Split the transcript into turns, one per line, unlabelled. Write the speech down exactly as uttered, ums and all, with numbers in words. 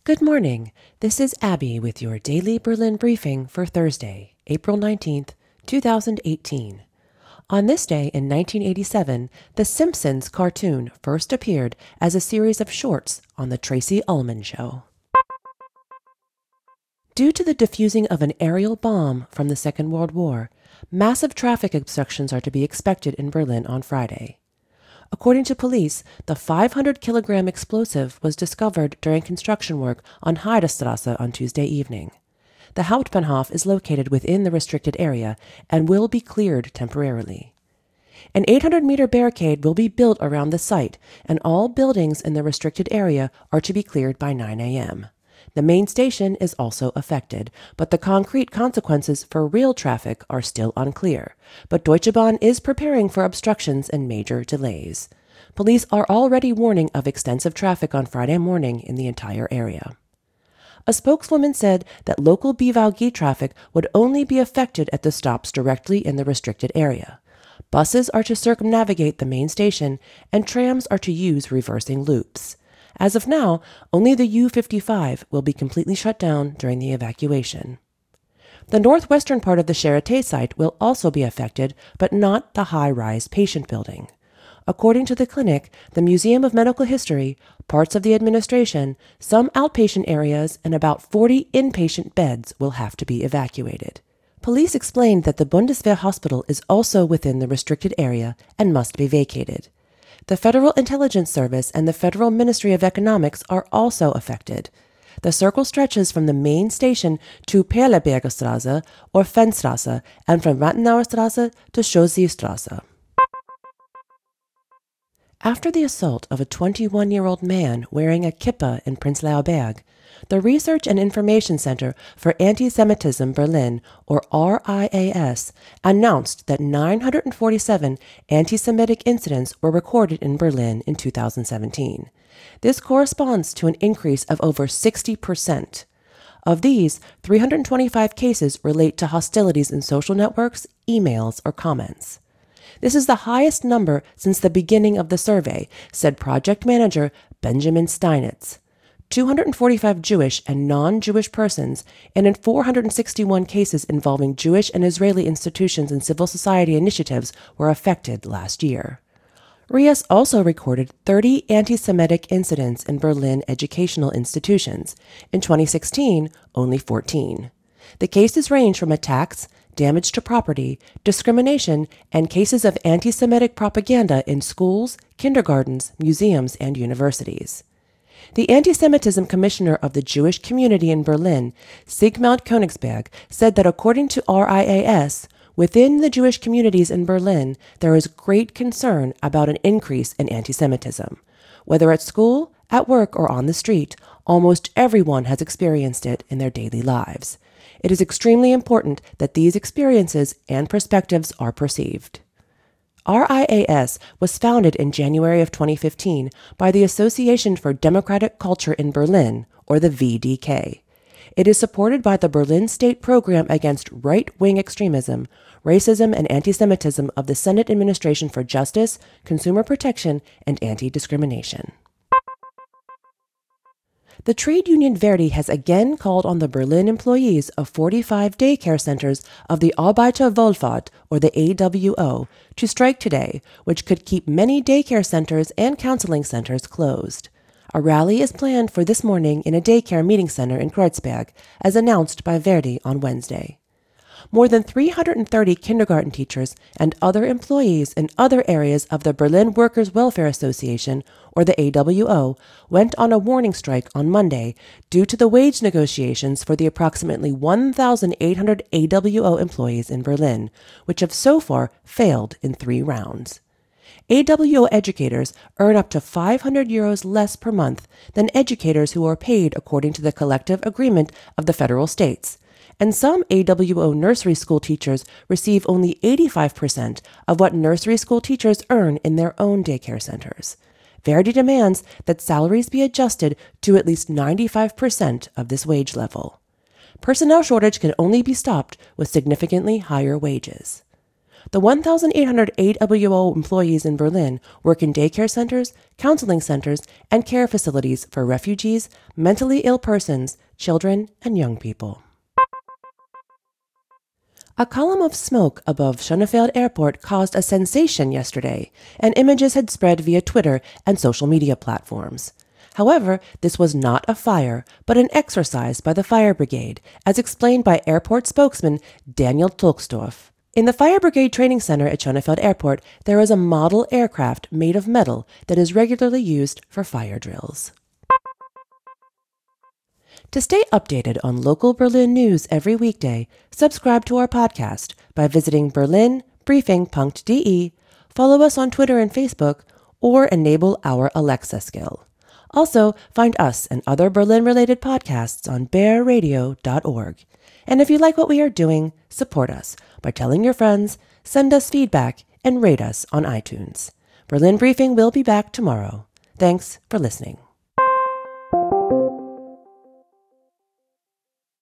Good morning. This is Abby with your daily Berlin briefing for Thursday, April nineteenth, two thousand eighteen. On this day in nineteen eighty-seven, The Simpsons cartoon first appeared as a series of shorts on The Tracy Ullman Show. Due to the defusing of an aerial bomb from the Second World War, massive traffic obstructions are to be expected in Berlin on Friday. According to police, the five hundred kilogram explosive was discovered during construction work on Heidestrasse on Tuesday evening. The Hauptbahnhof is located within the restricted area and will be cleared temporarily. An eight hundred meter barricade will be built around the site, and all buildings in the restricted area are to be cleared by nine a.m. The main station is also affected, but the concrete consequences for real traffic are still unclear. But Deutsche Bahn is preparing for obstructions and major delays. Police are already warning of extensive traffic on Friday morning in the entire area. A spokeswoman said that local B V G traffic would only be affected at the stops directly in the restricted area. Buses are to circumnavigate the main station, and trams are to use reversing loops. As of now, only the U fifty-five will be completely shut down during the evacuation. The northwestern part of the Charité site will also be affected, but not the high-rise patient building. According to the clinic, the Museum of Medical History, parts of the administration, some outpatient areas, and about forty inpatient beds will have to be evacuated. Police explained that the Bundeswehr hospital is also within the restricted area and must be vacated. The Federal Intelligence Service and the Federal Ministry of Economics are also affected. The circle stretches from the main station to Perleberger Straße or Fenstraße and from Rathenauer Straße to Chaussee-Straße. After the assault of a twenty-one-year-old man wearing a kippah in Prenzlauer Berg, the Research and Information Center for Anti-Semitism Berlin, or R I A S, announced that nine hundred forty-seven anti-Semitic incidents were recorded in Berlin in two thousand seventeen. This corresponds to an increase of over sixty percent. Of these, three hundred twenty-five cases relate to hostilities in social networks, emails, or comments. This is the highest number since the beginning of the survey, said project manager Benjamin Steinitz. two hundred forty-five Jewish and non-Jewish persons, and in four hundred sixty-one cases involving Jewish and Israeli institutions and civil society initiatives were affected last year. R I A S also recorded thirty anti-Semitic incidents in Berlin educational institutions. In twenty sixteen, only fourteen. The cases range from attacks, damage to property, discrimination, and cases of anti-Semitic propaganda in schools, kindergartens, museums, and universities. The Anti-Semitism Commissioner of the Jewish Community in Berlin, Sigmund Königsberg, said that according to R I A S, within the Jewish communities in Berlin, there is great concern about an increase in anti-Semitism. Whether at school, at work, or on the street, almost everyone has experienced it in their daily lives. It is extremely important that these experiences and perspectives are perceived. R I A S was founded in January of twenty fifteen by the Association for Democratic Culture in Berlin, or the V D K. It is supported by the Berlin State Program Against Right-Wing Extremism, Racism, and Anti-Semitism of the Senate Administration for Justice, Consumer Protection, and Anti-Discrimination. The trade union Verdi has again called on the Berlin employees of forty-five daycare centers of the Arbeiterwohlfahrt, or the A W O, to strike today, which could keep many daycare centers and counseling centers closed. A rally is planned for this morning in a daycare meeting center in Kreuzberg, as announced by Verdi on Wednesday. More than three hundred thirty kindergarten teachers and other employees in other areas of the Berlin Workers' Welfare Association, or the A W O, went on a warning strike on Monday due to the wage negotiations for the approximately one thousand eight hundred A W O employees in Berlin, which have so far failed in three rounds. A W O educators earn up to five hundred euros less per month than educators who are paid according to the collective agreement of the federal states. And some A W O nursery school teachers receive only eighty-five percent of what nursery school teachers earn in their own daycare centers. Verdi demands that salaries be adjusted to at least ninety-five percent of this wage level. Personnel shortage can only be stopped with significantly higher wages. The one thousand eight hundred A W O employees in Berlin work in daycare centers, counseling centers, and care facilities for refugees, mentally ill persons, children, and young people. A column of smoke above Schönefeld Airport caused a sensation yesterday, and images had spread via Twitter and social media platforms. However, this was not a fire, but an exercise by the fire brigade, as explained by airport spokesman Daniel Tulksdorf. In the Fire Brigade Training Center at Schönefeld Airport, there is a model aircraft made of metal that is regularly used for fire drills. To stay updated on local Berlin news every weekday, subscribe to our podcast by visiting berlin briefing punkt de, follow us on Twitter and Facebook, or enable our Alexa skill. Also, find us and other Berlin-related podcasts on bear radio dot org. And if you like what we are doing, support us by telling your friends, send us feedback, and rate us on iTunes. Berlin Briefing will be back tomorrow. Thanks for listening.